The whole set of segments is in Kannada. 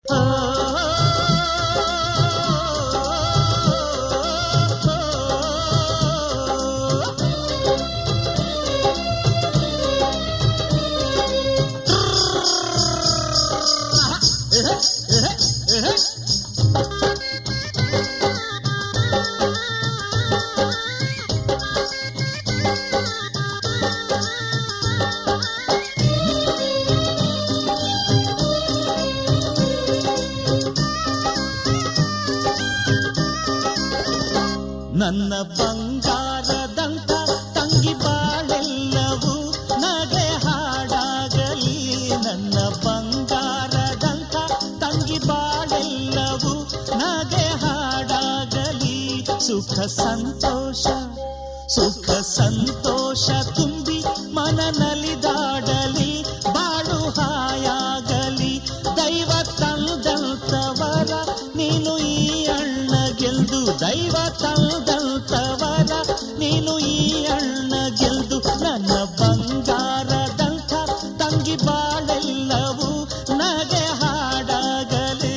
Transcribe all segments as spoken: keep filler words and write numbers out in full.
ನನ್ನ ಬಂಗಾರದಂತ ತಂಗಿ ಬಾಳೆಲ್ಲವೂ ನಗೆ ಹಾಡಾಗಲಿ. ನನ್ನ ಬಂಗಾರದಂತ ತಂಗಿ ಬಾಳೆಲ್ಲವೂ ನಗೆ ಹಾಡಾಗಲಿ. ಸುಖ ಸಂತೋಷ ಸುಖ ಸಂತೋಷ ತುಂಬಿ ಮನ ನಲಿದಾಡಲಿ. ಬಾಳು ಹಾಯಾಗಲಿ. ದೈವ ತಂದಂತವರ ನೀನು ಈ ಅಣ್ಣ ಗೆಲ್ದು. ದೈವ ತಂದಂತವರ ನೀನು ಈ ಅಣ್ಣ ಗೆಲ್ದು. ನನ್ನ ಬಂಗಾರದಂಥ ತಂಗಿ ಬಾಳೆಲ್ಲವೂ ನಗೆ ಹಾಡಾಗಲಿ.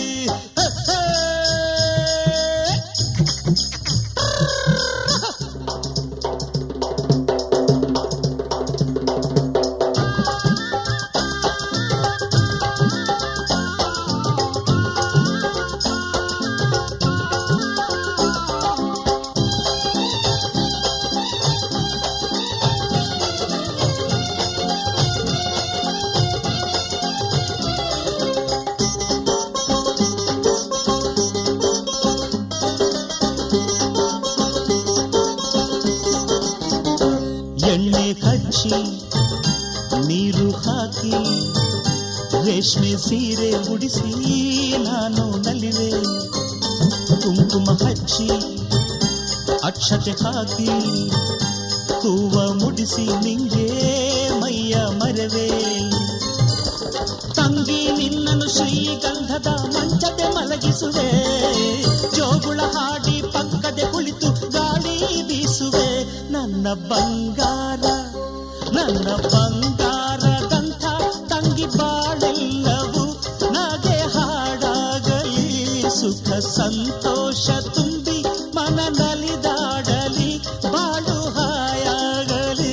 ಎಣ್ಣೆ ಹಚ್ಚಿ ನೀರು ಹಾಕಿ ರೇಷ್ಮೆ ಸೀರೆ ಉಡಿಸಿ ನಾನು ನಲಿವೆ. ಕುಂಕುಮ ಹಚ್ಚಿ ಅಕ್ಷತೆ ಹಾಕಿ ಹೂವ ಮುಡಿಸಿ ನಿಂಗೆ ಮೈಯ ಮರವೆ. ತಂಗಿ ನಿನ್ನನು ಶ್ರೀಗಂಧದ ಮಂಚತೆ ಮಲಗಿಸುವೆ. ಜೋಗುಳ ಹಾಡಿ ಪಕ್ಕದೆ ಕುಳಿತು ಗಾಳಿ ಬೀಸುವೆ. ನನ್ನ ಬಂಗಾರ ನನ್ನ ಬಂಗಾರದಂಥ ತಂಗಿ ಬಾಳೆಲ್ಲವೂ ನಗೆ ಹಾಡಾಗಲಿ. ಸುಖ ಸಂತೋಷ ತುಂಬಿ ಮನ ನಲಿದಾಡಲಿ. ಬಾಳು ಹಾಯಾಗಲಿ.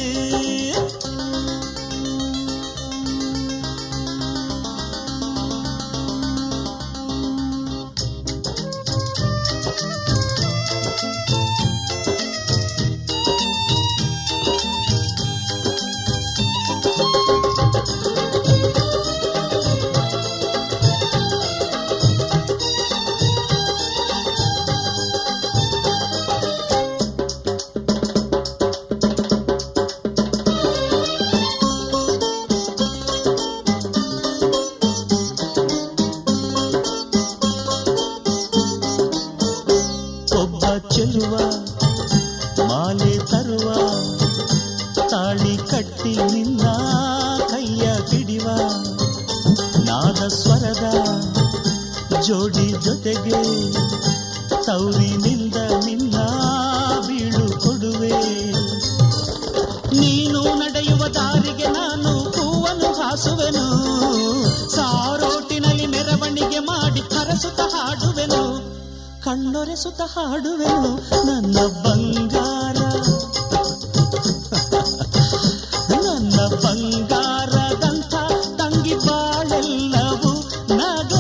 ಒಬ್ಬ ಚೆಲುವ ಮಾಲೆ ತರುವ ತಾಳಿ ಕಟ್ಟಿ ನಿನ್ನ ಕೈಯ ಹಿಡಿವ. ನಾದ ಸ್ವರದ ಜೋಡಿ ಜೊತೆಗೆ ತೌರಿನಿಂದ ನಿನ್ನ ಬೀಳು ಕೊಡುವೆ. ನೀನು ನಡೆಯುವ ದಾರಿಗೆ ನಾನು ಹೂವನ್ನು ಹಾಸುವೆನು. ಸಾರೋಟಿನಲ್ಲಿ ಮೆರವಣಿಗೆ ಮಾಡಿ ಹರಸುತ್ತ ಹಾಡುವೆನು. ಕಣ್ಣೊರೆಸುತ್ತ ಹಾಡುವೆನು. ನನ್ನ ಬಂಗಾರ ನನ್ನ ಬಂಗಾರದಂಥ ತಂಗಿ ಬಾಳೆಲ್ಲವೂ ನಗ